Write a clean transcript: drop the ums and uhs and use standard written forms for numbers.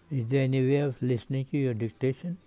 Is there any way of listening to your dictation?